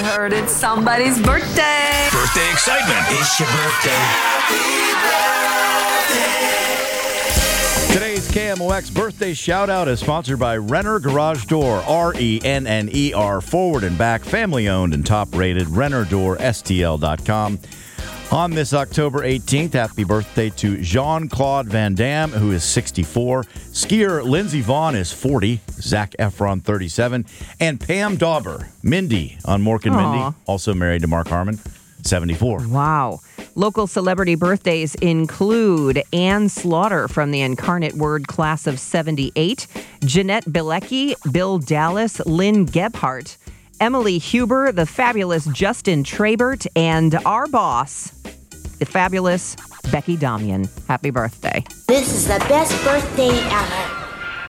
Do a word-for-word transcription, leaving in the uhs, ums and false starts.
heard it's somebody's birthday. Birthday excitement. It's your birthday. Happy birthday. Today's K M O X birthday shout-out is sponsored by Renner Garage Door, R E N N E R, forward and back, family-owned and top-rated, renner door S T L dot com. On this October eighteenth, happy birthday to Jean-Claude Van Damme, who is sixty-four. Skier Lindsey Vonn is forty. Zac Efron, thirty-seven. And Pam Dauber, Mindy on Mork and Aw. Mindy, also married to Mark Harmon, seventy-four. Wow. Local celebrity birthdays include Ann Slaughter from the Incarnate Word class of seventy-eight, Jeanette Bilecki, Bill Dallas, Lynn Gebhardt, Emily Huber, the fabulous Justin Trabert, and our boss, the fabulous Becky Damian. Happy birthday. This is the best birthday ever.